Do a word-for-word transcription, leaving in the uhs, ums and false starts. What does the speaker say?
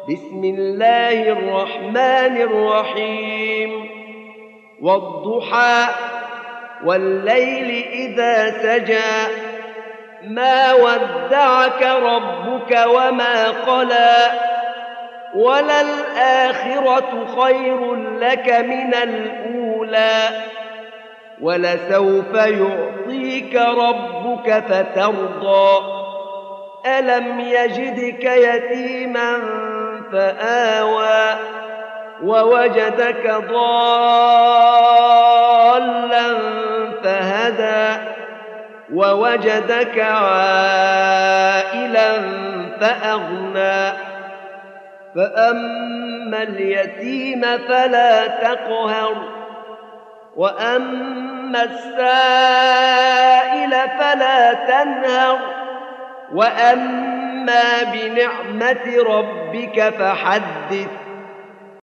بسم الله الرحمن الرحيم والضحى والليل إذا سجى ما ودعك ربك وما قلى وللآخرة خير لك من الأولى ولسوف يعطيك ربك فترضى ألم يجدك يتيما فآوى ووجدك ضالا فهدى ووجدك عائلا فأغنى فأما اليتيم فلا تقهر وأما السائل فلا تنهر وأما بنعمة ربك فحدث